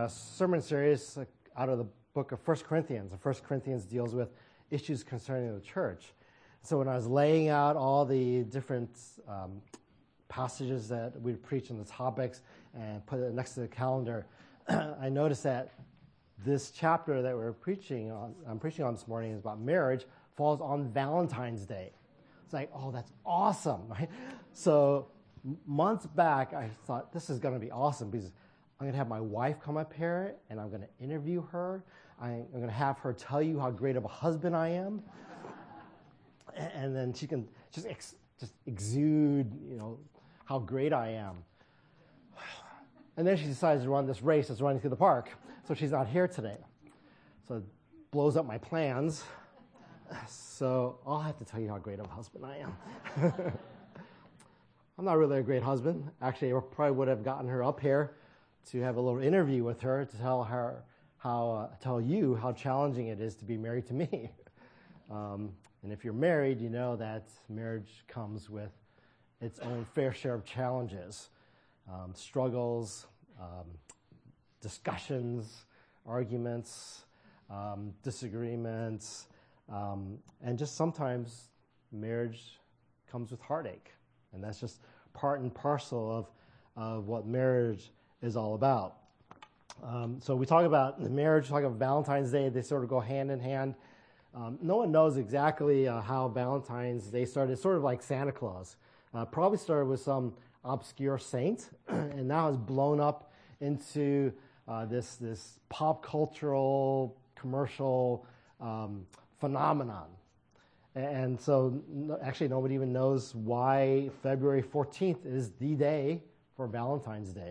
a sermon series out of the book of 1 Corinthians. And 1 Corinthians deals with issues concerning the church. So when I was laying out all the different passages that we'd preach and the topics and put it next to the calendar, I noticed that this chapter that I'm preaching on this morning is about marriage, falls on Valentine's Day. It's like, oh, that's awesome, right? So months back, I thought this is going to be awesome because I'm going to have my wife come up here and I'm going to interview her. I'm going to have her tell you how great of a husband I am. And then she can just exude, how great I am. And then she decides to run this race that's running through the park. So she's not here today. So it blows up my plans. So I'll have to tell you how great of a husband I am. I'm not really a great husband. Actually, I probably would have gotten her up here to have a little interview with her to tell you how challenging it is to be married to me. And if you're married, you know that marriage comes with its own fair share of challenges, struggles, discussions, arguments, disagreements, and just sometimes marriage comes with heartache. And that's just part and parcel of what marriage is all about. So we talk about the marriage, talk about Valentine's Day, they sort of go hand in hand. No one knows exactly how Valentine's Day started. It's sort of like Santa Claus. Probably started with some obscure saint, and now has blown up into this pop cultural commercial phenomenon. And so actually nobody even knows why February 14th is the day for Valentine's Day.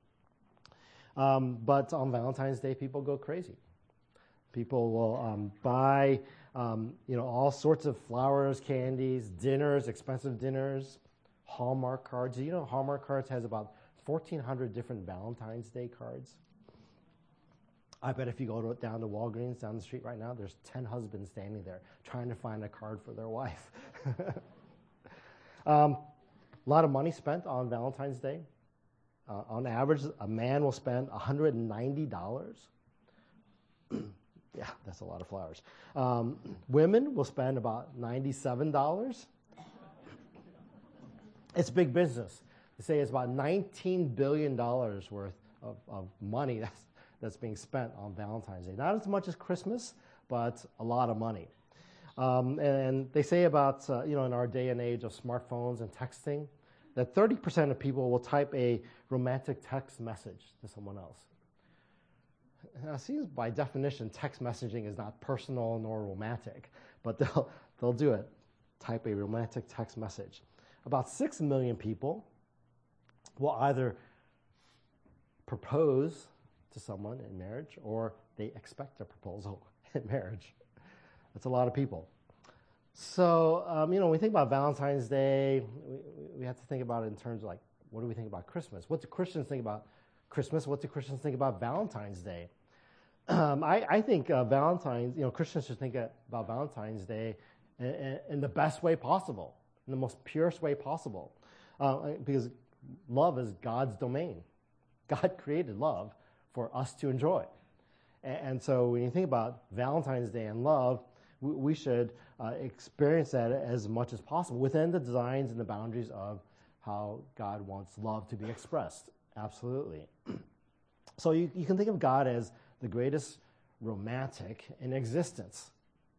But on Valentine's Day, people go crazy. People will buy all sorts of flowers, candies, dinners, expensive dinners, Hallmark cards. Hallmark cards has about 1,400 different Valentine's Day cards. I bet if you go down to Walgreens down the street right now, there's 10 husbands standing there trying to find a card for their wife. A lot of money spent on Valentine's Day. On average, a man will spend $190. Yeah, that's a lot of flowers. Women will spend about $97. It's big business. They say it's about $19 billion worth of money that's being spent on Valentine's Day. Not as much as Christmas, but a lot of money. And they say about, in our day and age of smartphones and texting, that 30% of people will type a romantic text message to someone else. Now, it seems by definition, text messaging is not personal nor romantic, but they'll do it. Type a romantic text message. About 6 million people will either propose to someone in marriage or they expect a proposal in marriage. That's a lot of people. So, when we think about Valentine's Day, we have to think about it in terms of like, what do we think about Christmas? What do Christians think about Christmas? What do Christians think about Valentine's Day? I think Christians should think about Valentine's Day in the best way possible, in the most purest way possible, because love is God's domain. God created love for us to enjoy. And so when you think about Valentine's Day and love, we should experience that as much as possible within the designs and the boundaries of how God wants love to be expressed. Absolutely. So you can think of God as the greatest romantic in existence.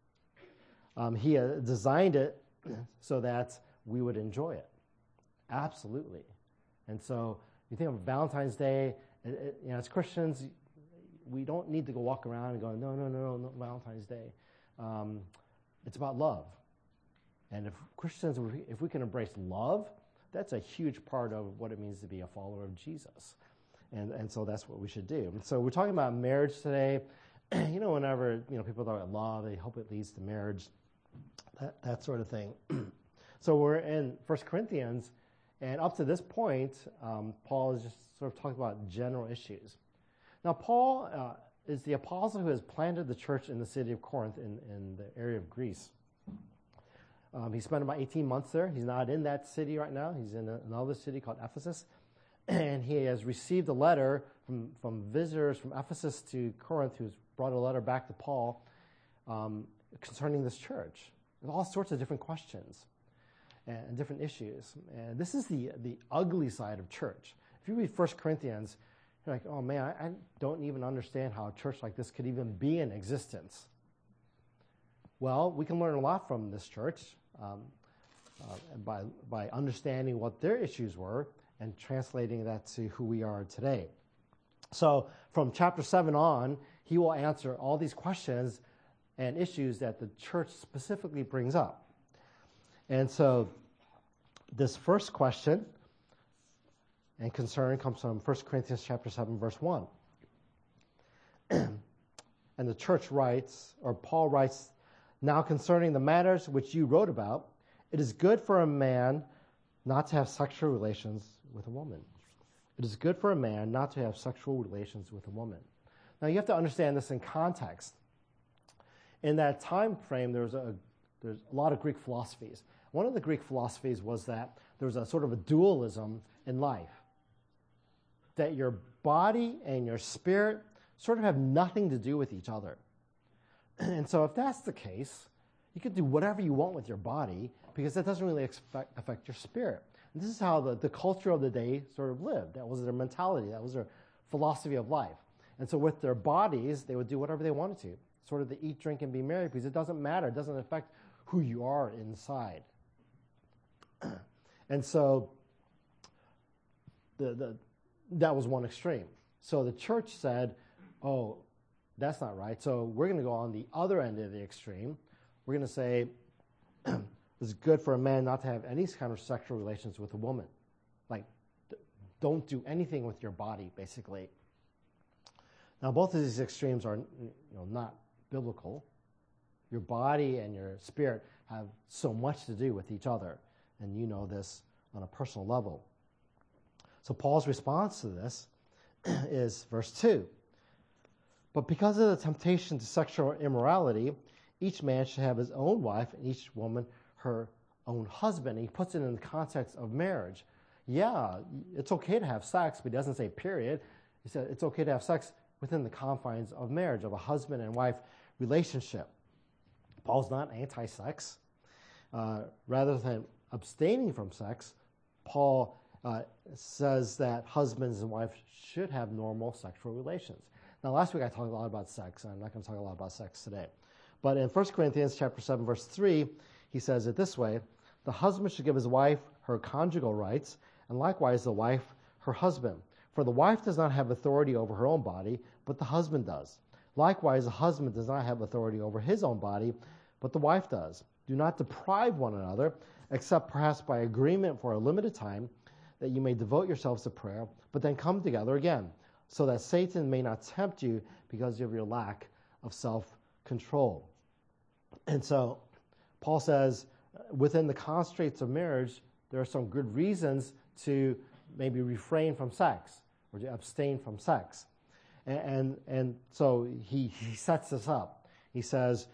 He designed it so that we would enjoy it. Absolutely. And so you think of Valentine's Day, as Christians, we don't need to go walk around and go, no, Valentine's Day. It's about love. And if Christians, if we can embrace love, that's a huge part of what it means to be a follower of Jesus. And so that's what we should do. And so we're talking about marriage today. Whenever people talk about love, they hope it leads to marriage, that sort of thing. So we're in 1 Corinthians, and up to this point, Paul is just sort of talking about general issues. Now, Paul is the apostle who has planted the church in the city of Corinth in the area of Greece. He spent about 18 months there. He's not in that city right now. He's in another city called Ephesus. And he has received a letter from visitors from Ephesus to Corinth who's brought a letter back to Paul concerning this church. There's all sorts of different questions and different issues. And this is the ugly side of church. If you read 1 Corinthians, you're like, oh man, I don't even understand how a church like this could even be in existence. Well, we can learn a lot from this church by understanding what their issues were and translating that to who we are today. So from chapter 7 on, he will answer all these questions and issues that the church specifically brings up. And so this first question and concern comes from 1 Corinthians chapter 7, verse 1. And the church writes, or Paul writes, now concerning the matters which you wrote about, it is good for a man not to have sexual relations with a woman. It is good for a man not to have sexual relations with a woman. Now you have to understand this in context. In that time frame, there's a lot of Greek philosophies. One of the Greek philosophies was that there was a sort of a dualism in life. That your body and your spirit sort of have nothing to do with each other. And so if that's the case, you can do whatever you want with your body because that doesn't really affect your spirit. And this is how the culture of the day sort of lived. That was their mentality. That was their philosophy of life. And so with their bodies, they would do whatever they wanted to. Sort of the eat, drink, and be merry because it doesn't matter. It doesn't affect who you are inside. And so that was one extreme. So the church said, oh, that's not right. So we're going to go on the other end of the extreme. We're going to say it's good for a man not to have any kind of sexual relations with a woman. Like, don't do anything with your body, basically. Now, both of these extremes are not biblical. Your body and your spirit have so much to do with each other, and you know this on a personal level. So Paul's response to this is verse 2. But because of the temptation to sexual immorality, each man should have his own wife and each woman her own husband. And he puts it in the context of marriage. Yeah, it's okay to have sex, but he doesn't say period. He said it's okay to have sex within the confines of marriage, of a husband and wife relationship. Paul's not anti-sex. Rather than abstaining from sex, Paul says that husbands and wives should have normal sexual relations. Now, last week I talked a lot about sex, and I'm not going to talk a lot about sex today. But in 1 Corinthians chapter 7, verse 3, he says it this way, the husband should give his wife her conjugal rights, and likewise the wife her husband. For the wife does not have authority over her own body, but the husband does. Likewise, the husband does not have authority over his own body, but the wife does. Do not deprive one another, except perhaps by agreement for a limited time, that you may devote yourselves to prayer, but then come together again, so that Satan may not tempt you because of your lack of self-control. And so Paul says, within the constraints of marriage, there are some good reasons to maybe refrain from sex or to abstain from sex. And so he sets this up. He says,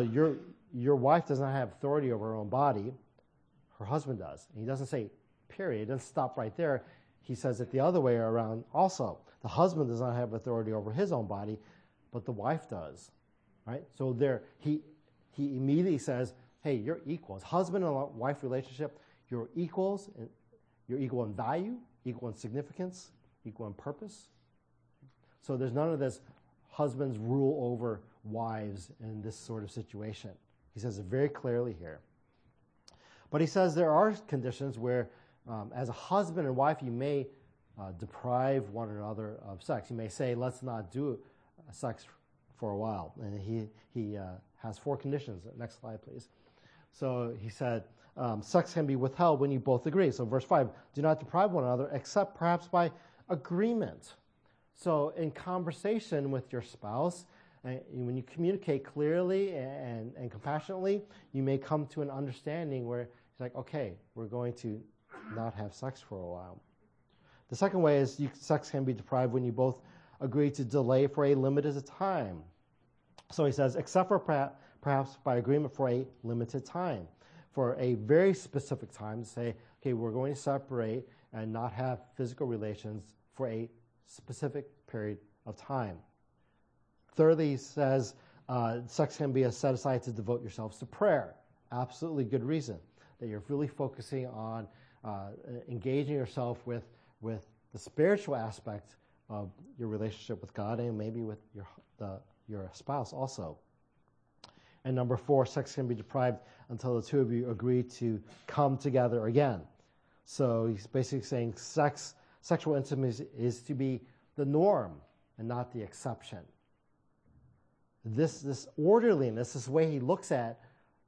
your wife does not have authority over her own body. Her husband does. And he doesn't say, period. He doesn't stop right there. He says it the other way around also. The husband does not have authority over his own body, but the wife does. Right? So there, he immediately says, hey, you're equals. Husband and wife relationship, you're equals. You're equal in value, equal in significance, equal in purpose. So there's none of this husbands rule over wives in this sort of situation. He says it very clearly here. But he says there are conditions where, as a husband and wife, you may deprive one another of sex. You may say, let's not do sex for a while. And he has 4 conditions. Next slide, please. So he said, sex can be withheld when you both agree. So verse 5, do not deprive one another except perhaps by agreement. So in conversation with your spouse, when you communicate clearly and compassionately, you may come to an understanding where it's like, okay, we're going to not have sex for a while. The second way is sex can be deprived when you both agree to delay for a limited time. So he says, except for perhaps by agreement for a limited time. For a very specific time to say, okay, we're going to separate and not have physical relations for a specific period of time. Thirdly, he says sex can be set aside to devote yourselves to prayer. Absolutely good reason that you're really focusing on engaging yourself with the spiritual aspect of your relationship with God and maybe with your spouse also. And number 4, sex can be deprived until the two of you agree to come together again. So he's basically saying sexual intimacy is to be the norm and not the exception. This orderliness, this way he looks at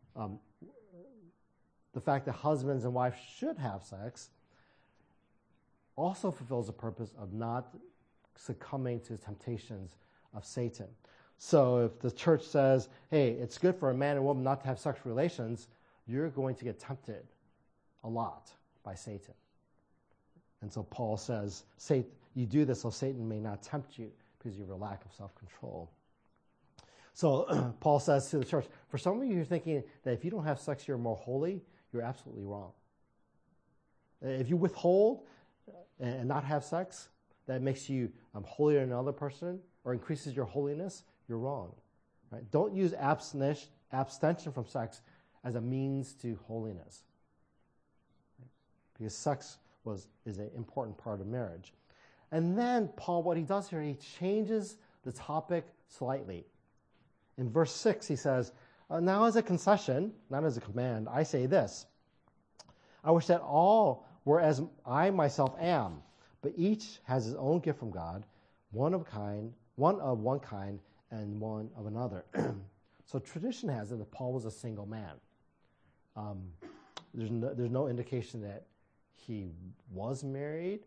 the fact that husbands and wives should have sex, also fulfills the purpose of not succumbing to the temptations of Satan. So if the church says, hey, it's good for a man and woman not to have sexual relations, you're going to get tempted a lot by Satan. And so Paul says, you do this so Satan may not tempt you because you have a lack of self-control. So Paul says to the church, for some of you who are thinking that if you don't have sex, you're more holy, you're absolutely wrong. If you withhold and not have sex, that makes you holier than another person or increases your holiness, you're wrong. Right? Don't use abstention from sex as a means to holiness. Right? Because sex is an important part of marriage. And then Paul, what he does here, he changes the topic slightly. In verse 6, he says, now as a concession, not as a command, I say this. I wish that all were as I myself am, but each has his own gift from God, one of one kind, and one of another. So tradition has it that Paul was a single man. There's no indication that he was married,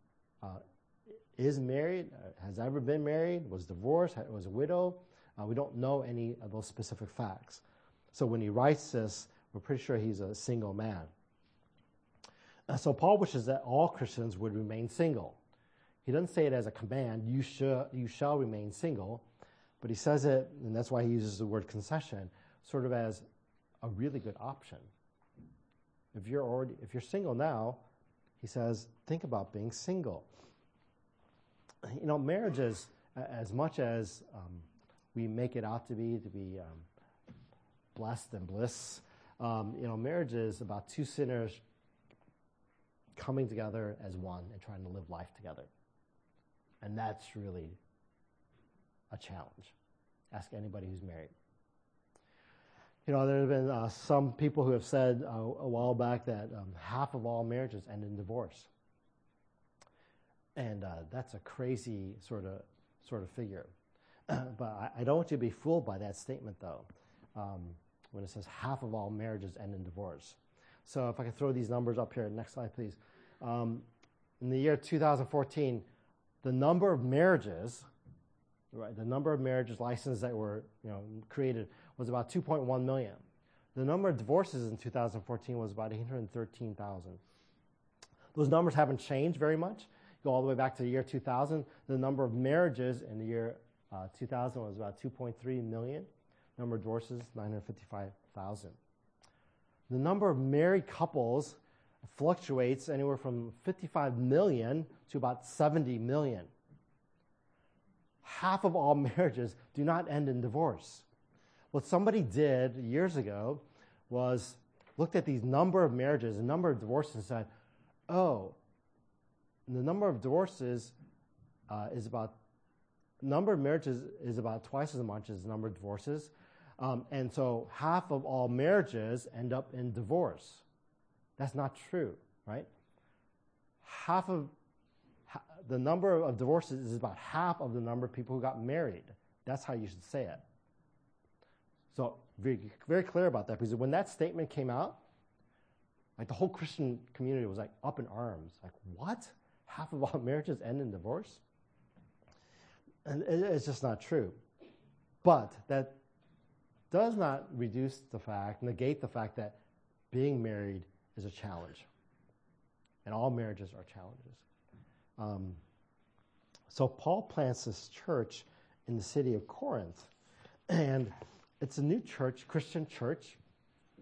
is married, has ever been married, was divorced, was a widow. We don't know any of those specific facts. So when he writes this, we're pretty sure he's a single man. So Paul wishes that all Christians would remain single. He doesn't say it as a command, you shall remain single, but he says it, and that's why he uses the word concession, sort of as a really good option. If you're single now, he says, think about being single. You know, marriage is, as much as we make it out to be blessed and bliss, marriage is about two sinners coming together as one and trying to live life together. And that's really a challenge. Ask anybody who's married. You know, there have been some people who have said a while back that half of all marriages end in divorce. And that's a crazy sort of figure. But I don't want you to be fooled by that statement, though, when it says half of all marriages end in divorce. So if I could throw these numbers up here. Next slide, please. In the year 2014, the number of marriages, right, the number of marriages licensed that were created was about 2.1 million. The number of divorces in 2014 was about 813,000. Those numbers haven't changed very much. Go all the way back to the year 2000. The number of marriages in the year 2000 was about 2.3 million. Number of divorces, 955,000. The number of married couples fluctuates anywhere from 55 million to about 70 million. Half of all marriages do not end in divorce. What somebody did years ago was looked at these number of marriages, the number of divorces, and said, oh, the number of divorces number of marriages is about twice as much as the number of divorces. And so half of all marriages end up in divorce. That's not true, right? The number of divorces is about half of the number of people who got married. That's how you should say it. So very, very clear about that, because when that statement came out, like the whole Christian community was like up in arms. Like, what? Half of all marriages end in divorce? And it's just not true. But that does not negate the fact that being married is a challenge. And all marriages are challenges. So Paul plants this church in the city of Corinth. And it's a new church, Christian church.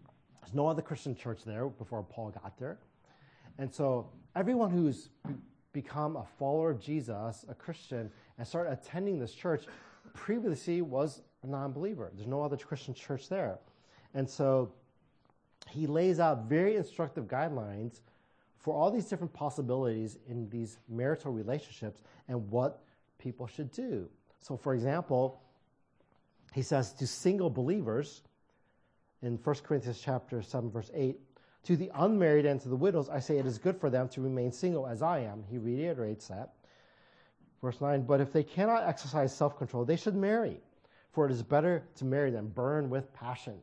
There's no other Christian church there before Paul got there. And so everyone who's become a follower of Jesus, a Christian, and start attending this church, previously was a non-believer. There's no other Christian church there. And so he lays out very instructive guidelines for all these different possibilities in these marital relationships and what people should do. So, for example, he says to single believers in 1 Corinthians chapter 7, verse 8, to the unmarried and to the widows, I say it is good for them to remain single as I am. He reiterates that. Verse 9, but if they cannot exercise self-control, they should marry, for it is better to marry than burn with passion.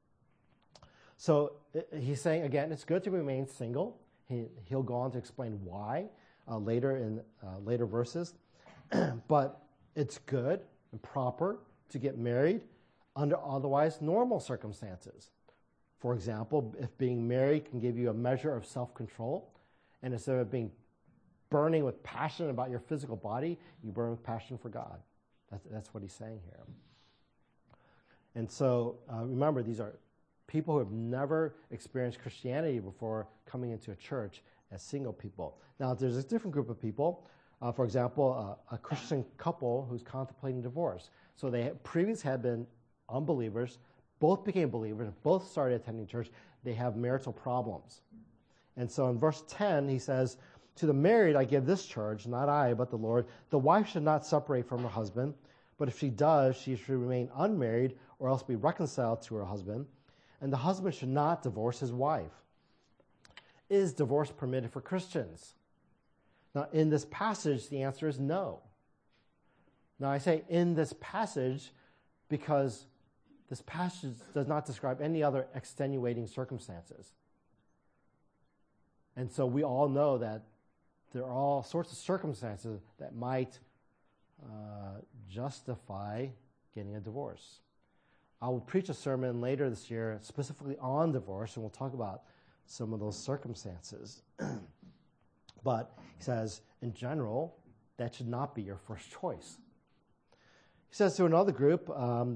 So he's saying, again, it's good to remain single. He'll go on to explain why later in later verses. But it's good and proper to get married under otherwise normal circumstances. For example, if being married can give you a measure of self-control, and instead of being burning with passion about your physical body, you burn with passion for God. That's what he's saying here. And so remember, these are people who have never experienced Christianity before coming into a church as single people. Now, there's a different group of people. For example, a Christian couple who's contemplating divorce. So they previously had been unbelievers, both became believers, both started attending church. They have marital problems. And so in verse 10, he says, to the married I give this charge, not I, but the Lord. The wife should not separate from her husband, but if she does, she should remain unmarried or else be reconciled to her husband. And the husband should not divorce his wife. Is divorce permitted for Christians? Now, in this passage, the answer is no. Now, I say in this passage because this passage does not describe any other extenuating circumstances. And so we all know that there are all sorts of circumstances that might justify getting a divorce. I will preach a sermon later this year specifically on divorce, and we'll talk about some of those circumstances. But he says, in general, that should not be your first choice. He says to another group,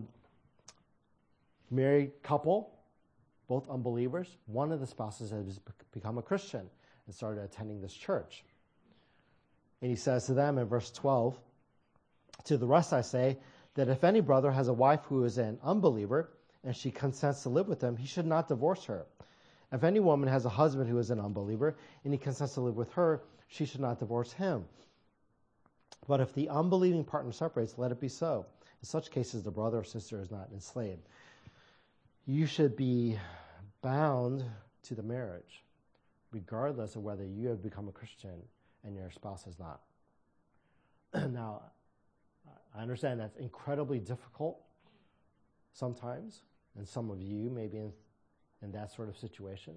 married couple, both unbelievers, one of the spouses has become a Christian and started attending this church. And he says to them in verse 12, to the rest I say, that if any brother has a wife who is an unbeliever, and she consents to live with him, he should not divorce her. If any woman has a husband who is an unbeliever, and he consents to live with her, she should not divorce him. But if the unbelieving partner separates, let it be so. In such cases, the brother or sister is not enslaved. You should be bound to the marriage, regardless of whether you have become a Christian and your spouse has not. Now, I understand that's incredibly difficult sometimes, and some of you may be in that sort of situation.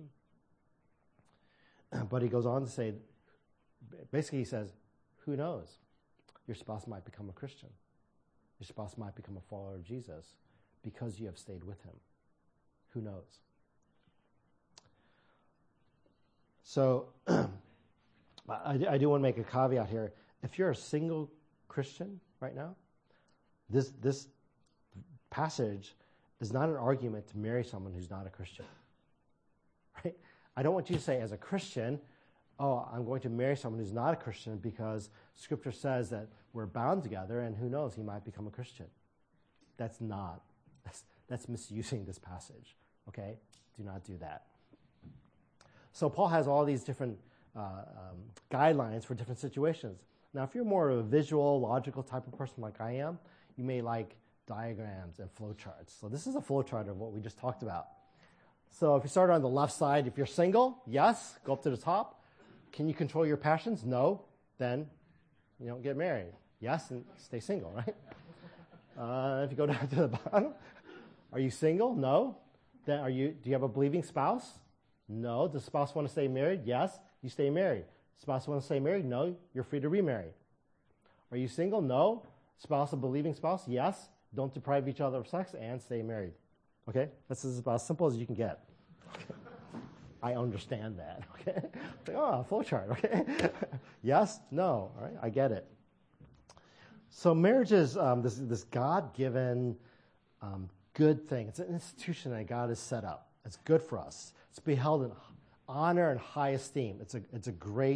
But he goes on to say, basically he says, who knows? Your spouse might become a Christian. Your spouse might become a follower of Jesus because you have stayed with him. Who knows? So I do want to make a caveat here. If you're a single Christian right now, this passage is not an argument to marry someone who's not a Christian. Right? I don't want you to say as a Christian, oh, I'm going to marry someone who's not a Christian because Scripture says that we're bound together and who knows, he might become a Christian. That's misusing this passage, okay? Do not do that. So Paul has all these different guidelines for different situations. Now, if you're more of a visual, logical type of person like I am, you may like diagrams and flowcharts. So this is a flowchart of what we just talked about. So if you start on the left side, if you're single, yes, go up to the top. Can you control your passions? No. Then you don't get married. Yes, and stay single, right? If you go down to the bottom, are you single? No. Then do you have a believing spouse? No. Does the spouse want to stay married? Yes, you stay married. Spouse want to stay married? No, you're free to remarry. Are you single? No. Spouse a believing spouse? Yes. Don't deprive each other of sex and stay married. Okay? This is about as simple as you can get. Okay. I understand that. Okay? Like, oh, flowchart. Okay? Yes? No. All right? I get it. So marriage is this God-given good thing. It's an institution that God has set up. It's good for us. It's to be held in honor and high esteem. It's a great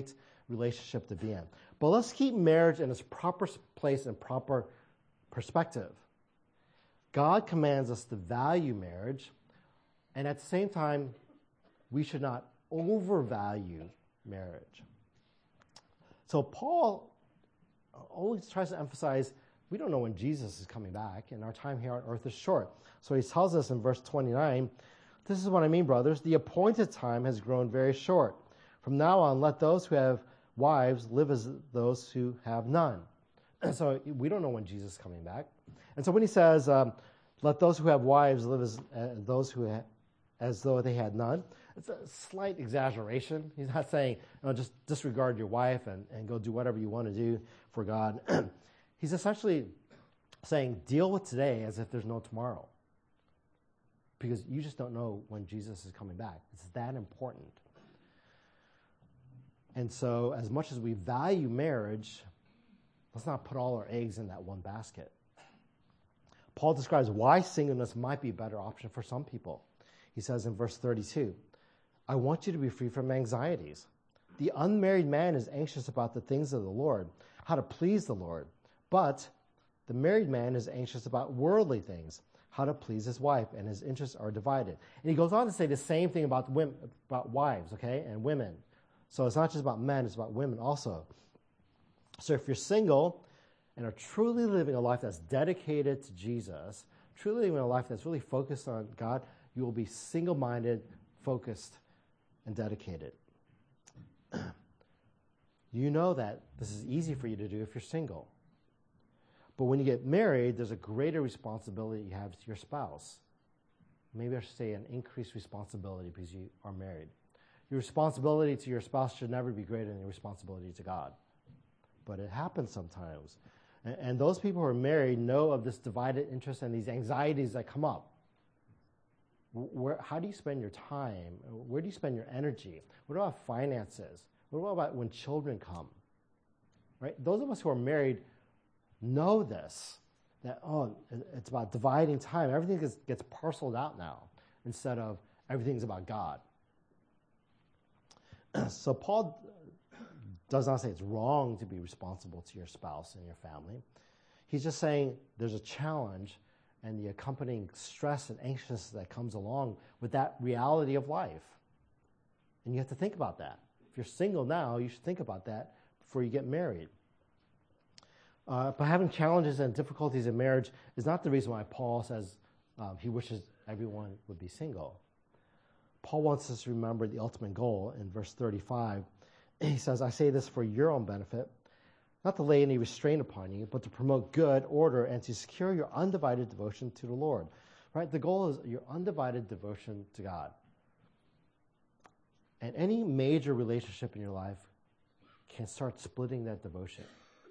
relationship to be in. But let's keep marriage in its proper place and proper perspective. God commands us to value marriage, and at the same time, we should not overvalue marriage. So Paul always tries to emphasize we don't know when Jesus is coming back, and our time here on earth is short. So he tells us in verse 29, this is what I mean, brothers. The appointed time has grown very short. From now on, let those who have wives live as those who have none. And so we don't know when Jesus is coming back. And so when he says, let those who have wives live as though they had none, it's a slight exaggeration. He's not saying, just disregard your wife and go do whatever you want to do for God. He's essentially saying, deal with today as if there's no tomorrow. Because you just don't know when Jesus is coming back. It's that important. And so as much as we value marriage, let's not put all our eggs in that one basket. Paul describes why singleness might be a better option for some people. He says in verse 32, I want you to be free from anxieties. The unmarried man is anxious about the things of the Lord, how to please the Lord. But the married man is anxious about worldly things, how to please his wife, and his interests are divided. And he goes on to say the same thing about women, about wives, okay, and women. So it's not just about men, it's about women also. So if you're single and are truly living a life that's dedicated to Jesus, truly living a life that's really focused on God, you will be single-minded, focused, and dedicated. You know that this is easy for you to do if you're single. But when you get married, there's a greater responsibility you have to your spouse. Maybe I should say an increased responsibility because you are married. Your responsibility to your spouse should never be greater than your responsibility to God. But it happens sometimes. And those people who are married know of this divided interest and these anxieties that come up. How do you spend your time? Where do you spend your energy? What about finances? What about when children come? Right? Those of us who are married know this, that, it's about dividing time. Everything gets parceled out now instead of everything's about God. So Paul does not say it's wrong to be responsible to your spouse and your family. He's just saying there's a challenge and the accompanying stress and anxiousness that comes along with that reality of life. And you have to think about that. If you're single now, you should think about that before you get married. But having challenges and difficulties in marriage is not the reason why Paul says he wishes everyone would be single. Paul wants us to remember the ultimate goal in verse 35. He says, I say this for your own benefit, not to lay any restraint upon you, but to promote good order and to secure your undivided devotion to the Lord. Right? The goal is your undivided devotion to God. And any major relationship in your life can start splitting that devotion.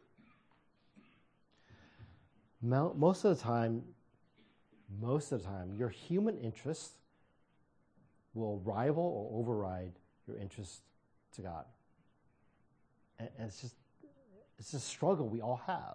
Most of the time, your human interests will rival or override your interest to God. And it's a struggle we all have.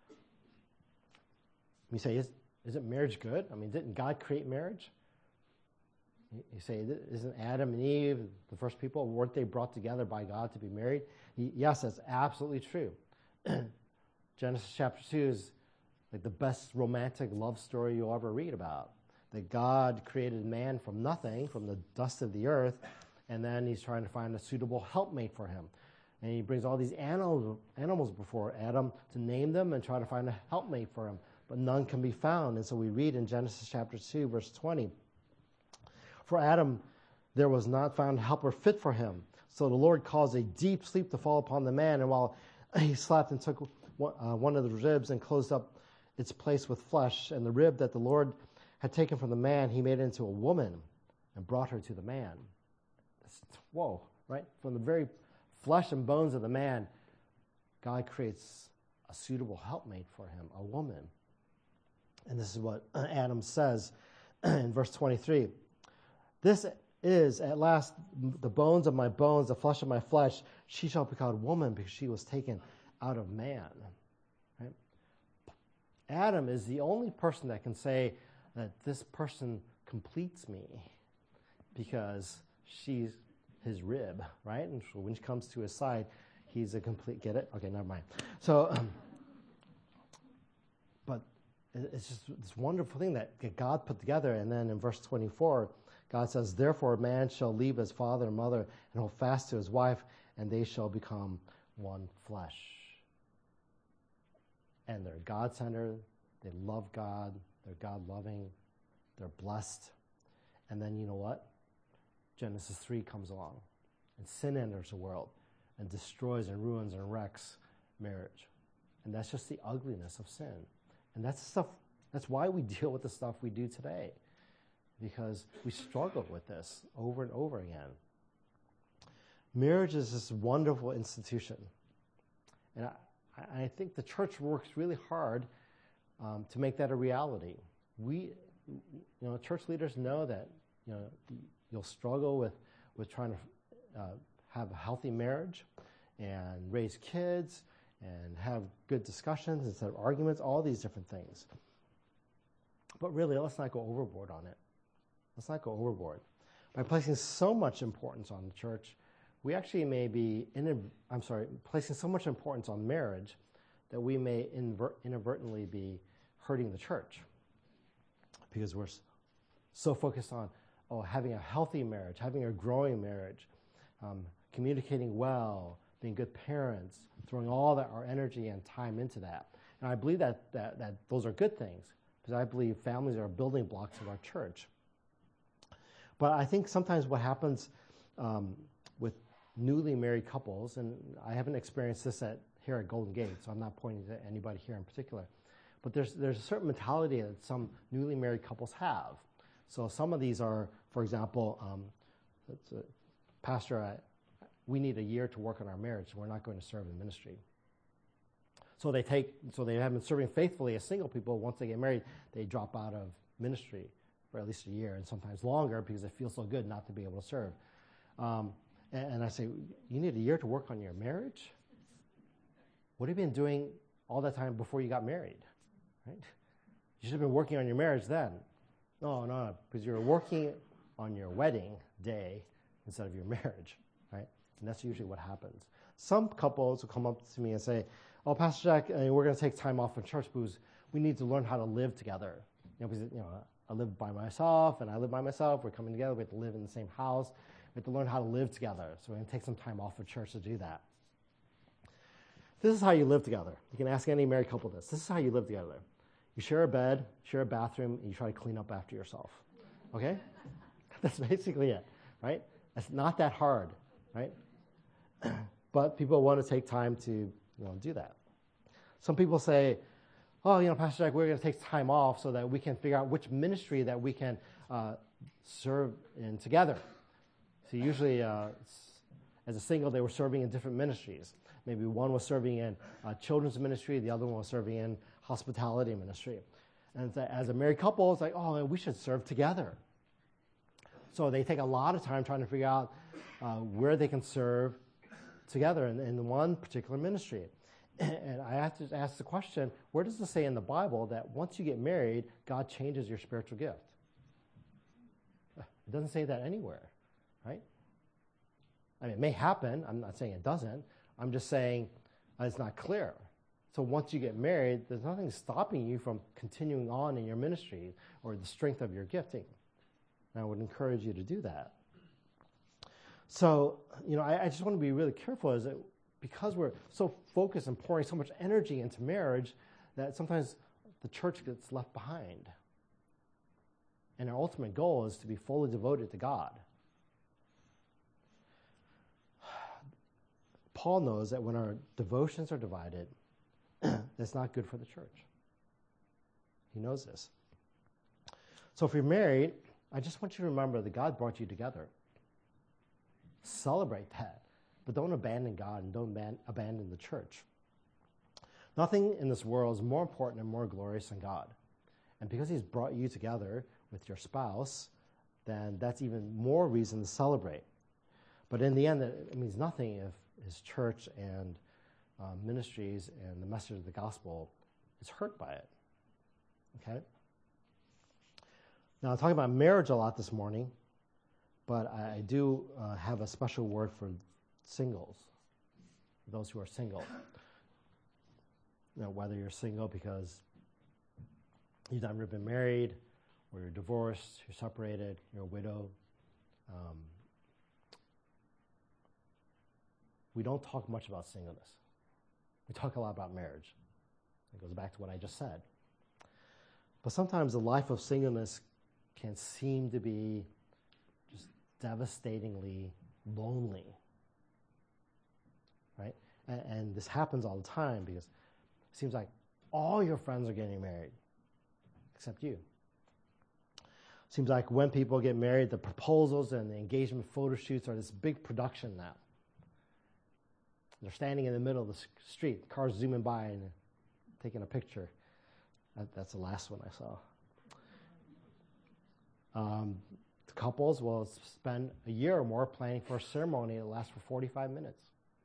You say, isn't marriage good? I mean, didn't God create marriage? You say, isn't Adam and Eve, the first people, weren't they brought together by God to be married? Yes, that's absolutely true. Genesis chapter 2 is like the best romantic love story you'll ever read about. That God created man from nothing, from the dust of the earth, and then he's trying to find a suitable helpmate for him. And he brings all these animals before Adam to name them and try to find a helpmate for him. But none can be found. And so we read in Genesis chapter 2, verse 20, for Adam there was not found a helper fit for him. So the Lord caused a deep sleep to fall upon the man, and while he slept and took one of the ribs and closed up its place with flesh, and the rib that the Lord had taken from the man, he made it into a woman and brought her to the man. Whoa, right? From the very flesh and bones of the man, God creates a suitable helpmate for him, a woman. And this is what Adam says in verse 23. This is at last the bones of my bones, the flesh of my flesh. She shall be called woman because she was taken out of man. Right? Adam is the only person that can say that this person completes me because she's his rib, right? And so when she comes to his side, He's a complete, get it? Okay, never mind. So, but it's just this wonderful thing that God put together. And then in verse 24, God says, therefore a man shall leave his father and mother and hold fast to his wife, and they shall become one flesh. And they're God-centered, they love God, they're God-loving, they're blessed. And then you know what? Genesis 3 comes along, and sin enters the world and destroys and ruins and wrecks marriage. And that's just the ugliness of sin. And that's why we deal with the stuff we do today, because we struggle with this over and over again. Marriage is this wonderful institution. And I think the church works really hard to make that a reality. Church leaders know that you'll struggle with trying to have a healthy marriage and raise kids and have good discussions instead of arguments, all these different things. But really, let's not go overboard on it. Let's not go overboard. By placing so much importance on the church, we actually may be placing so much importance on marriage that we may inadvertently be hurting the church, because we're so focused on having a healthy marriage, having a growing marriage, communicating well, being good parents, throwing all our energy and time into that. And I believe that those are good things, because I believe families are building blocks of our church. But I think sometimes what happens with newly married couples, and I haven't experienced this here at Golden Gate, so I'm not pointing to anybody here in particular, but there's a certain mentality that some newly married couples have. So some of these are, for example, Pastor, we need a year to work on our marriage, so we're not going to serve in ministry. So they have been serving faithfully as single people. Once they get married, they drop out of ministry for at least a year, and sometimes longer, because it feels so good not to be able to serve. And I say, you need a year to work on your marriage? What have you been doing all that time before you got married? Right? You should have been working on your marriage then. No, because you're working on your wedding day instead of your marriage, right? And that's usually what happens. Some couples will come up to me and say, oh, Pastor Jack, we're going to take time off from church because we need to learn how to live together. Because I live by myself and I live by myself. We're coming together. We have to live in the same house. We have to learn how to live together. So we're going to take some time off of church to do that. This is how you live together. You can ask any married couple this. This is how you live together. You share a bed, share a bathroom, and you try to clean up after yourself. Okay? That's basically it, right? It's not that hard, right? But people want to take time to do that. Some people say, oh, Pastor Jack, we're going to take time off so that we can figure out which ministry that we can serve in together. So usually, as a single, they were serving in different ministries. Maybe one was serving in children's ministry, the other one was serving in hospitality ministry. And as a married couple, it's like, oh, we should serve together. So they take a lot of time trying to figure out where they can serve together in one particular ministry. And I have to ask the question, where does it say in the Bible that once you get married, God changes your spiritual gift? It doesn't say that anywhere, right? I mean, it may happen. I'm not saying it doesn't. I'm just saying it's not clear. So once you get married, there's nothing stopping you from continuing on in your ministry or the strength of your gifting. And I would encourage you to do that. So, I just want to be really careful is that because we're so focused and pouring so much energy into marriage that sometimes the church gets left behind. And our ultimate goal is to be fully devoted to God. Paul knows that when our devotions are divided, that's not good for the church. He knows this. So if you're married, I just want you to remember that God brought you together. Celebrate that. But don't abandon God and don't abandon the church. Nothing in this world is more important and more glorious than God. And because he's brought you together with your spouse, then that's even more reason to celebrate. But in the end, it means nothing if his church and ministries and the message of the gospel is hurt by it. Okay? Now, I'm talking about marriage a lot this morning, but I do have a special word for singles. those who are single. Whether you're single because you've never been married, or you're divorced, you're separated, you're a widow. We don't talk much about singleness. We talk a lot about marriage. It goes back to what I just said. But sometimes the life of singleness can seem to be just devastatingly lonely, right? And this happens all the time because it seems like all your friends are getting married, except you. Seems like when people get married, the proposals and the engagement photo shoots are this big production now. They're standing in the middle of the street, cars zooming by and taking a picture. That's the last one I saw. The couples will spend a year or more planning for a ceremony that lasts for 45 minutes.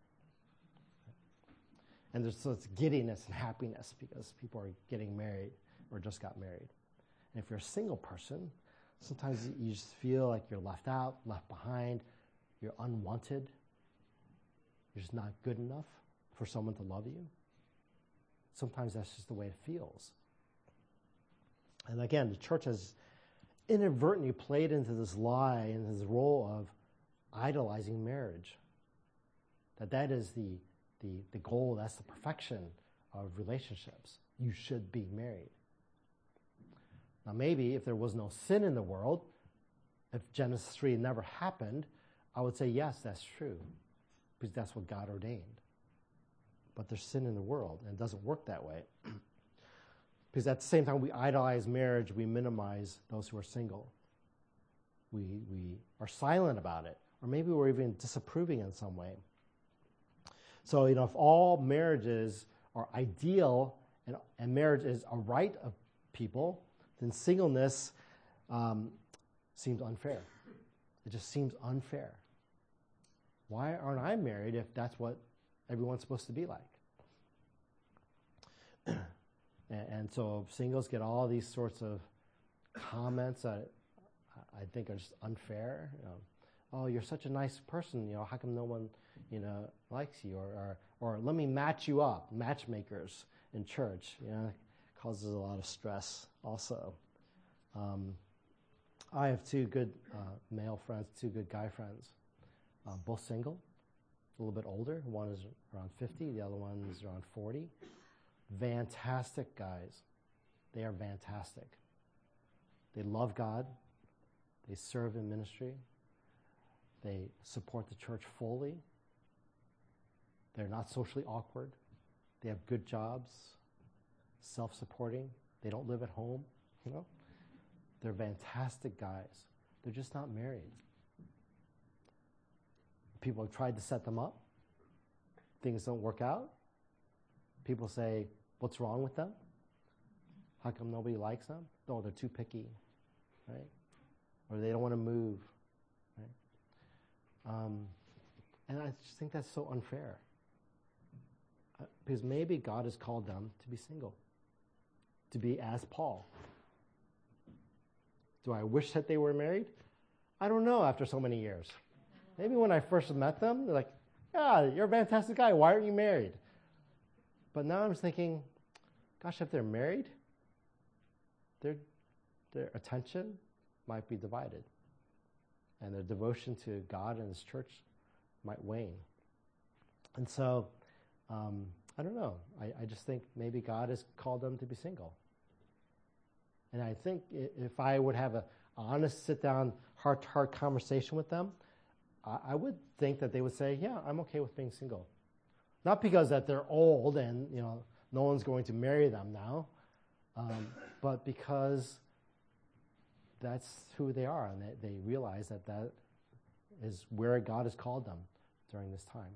And there's this giddiness and happiness because people are getting married or just got married. And if you're a single person, sometimes you just feel like you're left out, left behind, you're unwanted, you're just not good enough for someone to love you. Sometimes that's just the way it feels. And again, the church has inadvertently played into this lie and this role of idolizing marriage. That is the goal, that's the perfection of relationships. You should be married. Now maybe if there was no sin in the world, if Genesis 3 never happened, I would say yes, that's true, because that's what God ordained. But there's sin in the world, and it doesn't work that way. Because at the same time we idolize marriage, we minimize those who are single. We are silent about it, or maybe we're even disapproving in some way. So, if all marriages are ideal and marriage is a right of people, then singleness seems unfair. It just seems unfair. Why aren't I married if that's what everyone's supposed to be like? And so singles get all these sorts of comments that I think are just unfair. Oh, you're such a nice person. How come no one, likes you? Or let me match you up. Matchmakers in church, causes a lot of stress also. I have two good male friends, two good guy friends, both single, a little bit older. One is around 50, the other one is around 40. Fantastic guys. They are fantastic. They love God. They serve in ministry. They support the church fully. They're not socially awkward. They have good jobs, self-supporting. They don't live at home, They're fantastic guys. They're just not married. People have tried to set them up. Things don't work out. People say, what's wrong with them? How come nobody likes them? No, they're too picky, right? Or they don't want to move, right? And I just think that's so unfair. Because maybe God has called them to be single, to be as Paul. Do I wish that they were married? I don't know after so many years. Maybe when I first met them, they're like, yeah, you're a fantastic guy. Why aren't you married? But now I'm thinking, gosh, if they're married, their attention might be divided. And their devotion to God and His church might wane. And so, I don't know. I just think maybe God has called them to be single. And I think if I would have an honest sit-down, heart-to-heart conversation with them, I would think that they would say, yeah, I'm okay with being single. Not because that they're old and, no one's going to marry them now, but because that's who they are, and they realize that is where God has called them during this time.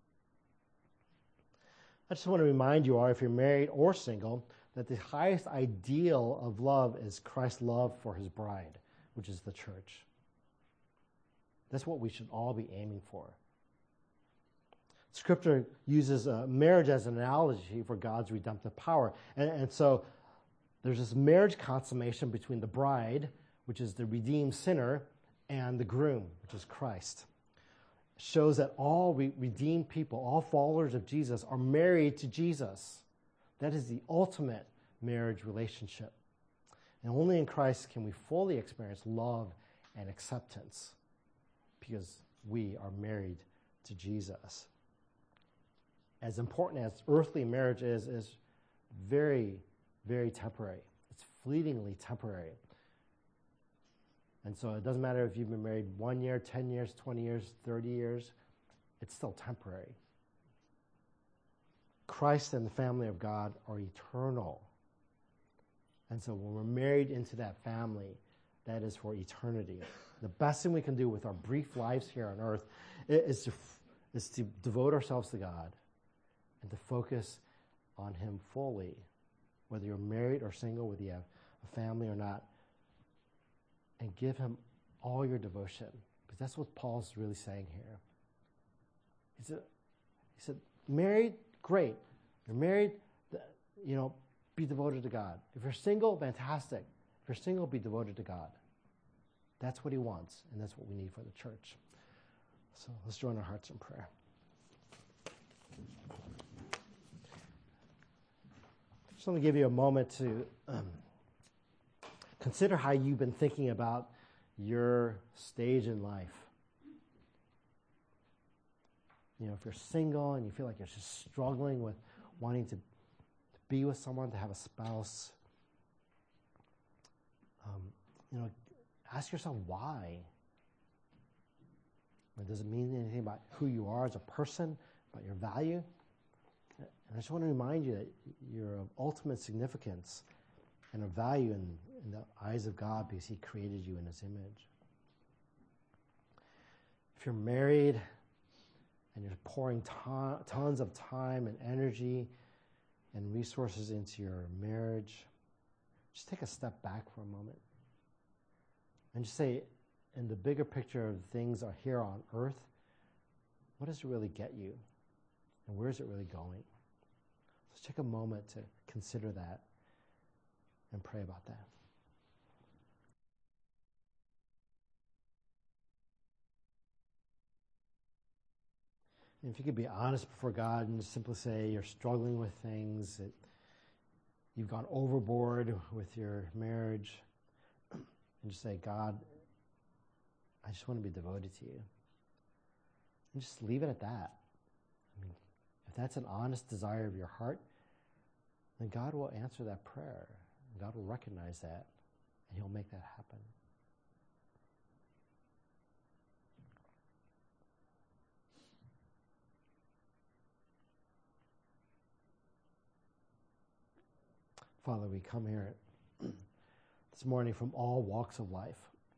I just want to remind you all, if you're married or single, that the highest ideal of love is Christ's love for His bride, which is the church. That's what we should all be aiming for. Scripture uses marriage as an analogy for God's redemptive power. And so there's this marriage consummation between the bride, which is the redeemed sinner, and the groom, which is Christ. shows that all redeemed people, all followers of Jesus, are married to Jesus. That is the ultimate marriage relationship. And only in Christ can we fully experience love and acceptance because we are married to Jesus. As important as earthly marriage is very, very temporary. It's fleetingly temporary. And so it doesn't matter if you've been married 1 year, 10 years, 20 years, 30 years, it's still temporary. Christ and the family of God are eternal. And so when we're married into that family, that is for eternity. The best thing we can do with our brief lives here on earth is to devote ourselves to God and to focus on Him fully, whether you're married or single, whether you have a family or not, and give Him all your devotion, because that's what Paul's really saying here. He said, married, great. You're married, be devoted to God. If you're single, fantastic. If you're single, be devoted to God. That's what He wants, and that's what we need for the church. So let's join our hearts in prayer. Just want to give you a moment to consider how you've been thinking about your stage in life. If you're single and you feel like you're just struggling with wanting to be with someone, to have a spouse, ask yourself why. Does it mean anything about who you are as a person, about your value? And I just want to remind you that you're of ultimate significance and of value in the eyes of God because He created you in His image. If you're married and you're pouring tons of time and energy and resources into your marriage, just take a step back for a moment and just say, in the bigger picture of things are here on earth, what does it really get you? And where is it really going? Let's take a moment to consider that and pray about that. And if you could be honest before God and just simply say you're struggling with things, that you've gone overboard with your marriage, and just say, God, I just want to be devoted to you. And just leave it at that. If that's an honest desire of your heart, then God will answer that prayer. God will recognize that, and He'll make that happen. Father, we come here this morning from all walks of life.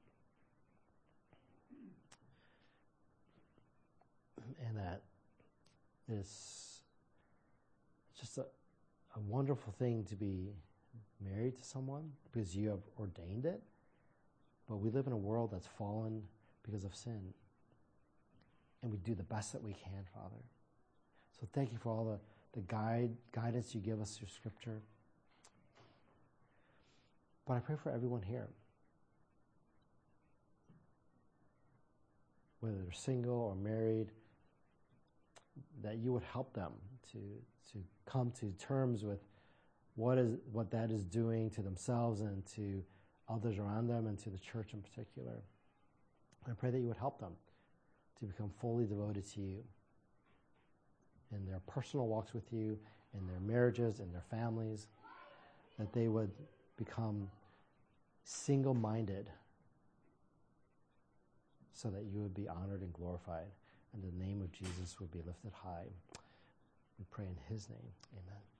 And that is just a wonderful thing to be married to someone because you have ordained it. But we live in a world that's fallen because of sin. And we do the best that we can, Father. So thank you for all the guidance you give us through Scripture. But I pray for everyone here, whether they're single or married, that you would help them to come to terms with what that is doing to themselves and to others around them and to the church in particular. I pray that you would help them to become fully devoted to you in their personal walks with you, in their marriages, in their families, that they would become single-minded so that you would be honored and glorified and the name of Jesus would be lifted high. We pray in His name. Amen.